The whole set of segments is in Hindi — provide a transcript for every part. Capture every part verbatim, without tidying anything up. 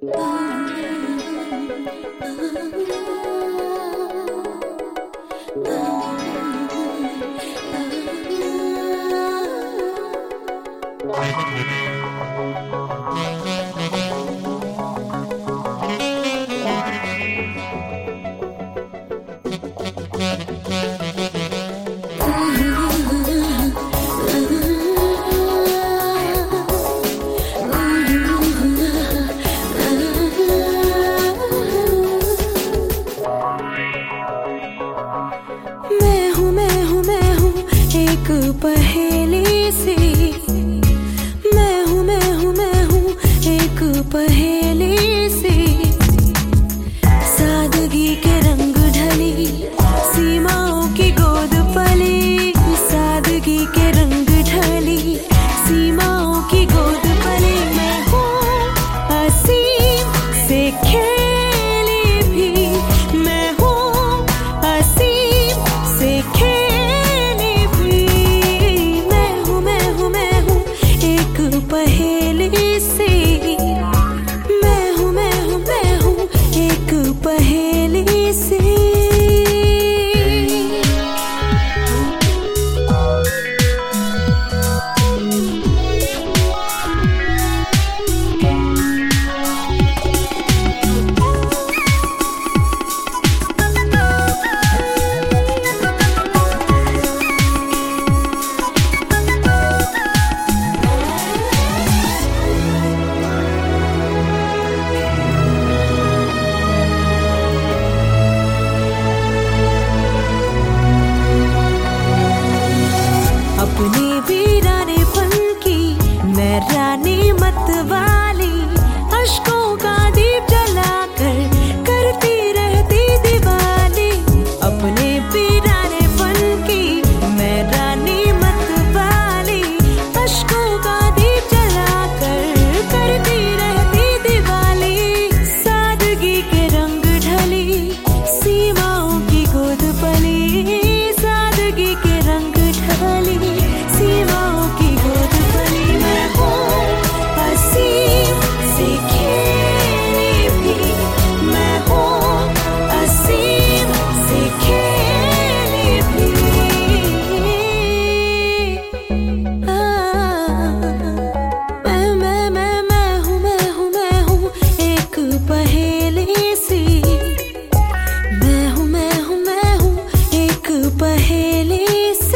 पहेली सी मैं हूँ मैं हूँ मैं हूँ एक पहेली सी सादगी के रंग ढली सीमाओं की गोद पली सादगी के रंग ढली सीमाओं की गोद पली मैं हूँ असीम से खेली भी मैं हूँ असीम से खेली पहेली सी मैं हूँ मैं हूँ मैं हूँ एक पहेली सी अपने वीराने पन की मैं रानी मत वाली अश्कों का दीप जलाकर करती रहती दीवानी अपने वीराने पन की मैं रानी मत वाली अश्कों का दीप जलाकर करती रहती दीवाली सादगी के रंग ढली सीमाओं की गोद पली सादगी के रंग ढली सीमाओं की गोद पली मैं हूँ असीम से खेली भी मैं हूँ असीम से खेली भी मैं मैं मैं मैं हूँ मैं हूँ मैं हूँ एक पहेली सी मैं हूँ मैं हूँ मैं हूँ एक पहेली सी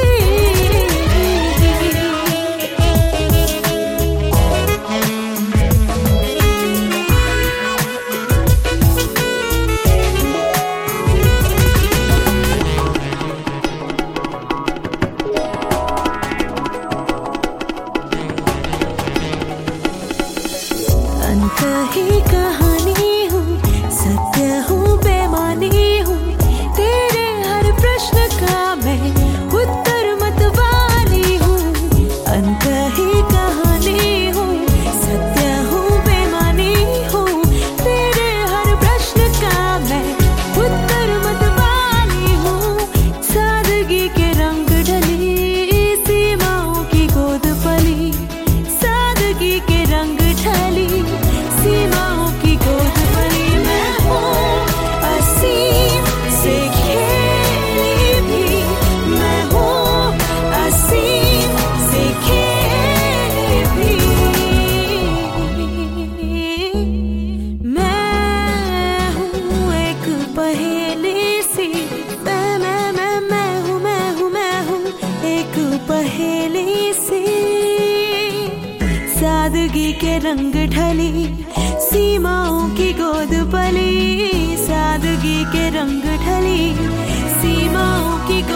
अंत ही कहानी हूँ सत्य हूँ बेमानी हूँ तेरे हर प्रश्न का मैं उत्तर मत वाली हूँ अंत ही कहानी हूँ सत्य हूँ बेमानी हूँ तेरे हर प्रश्न का मैं उत्तर मत वाली हूँ सादगी के रंग ढली सीमाओं की गोद पली सादगी के रंग ढली सीमाओं की गोद पली मैं हूँ असीम से खेली भी मैं हूँ असीम से खेली भी मैं हूँ एक पहेली सी मैं मैं मैं मैं हूँ मैं हूँ मैं हूँ एक पहेली सी सादगी के रंग ढली सीमाओं की गोद पली सादगी के रंग ढली सीमाओं की गोद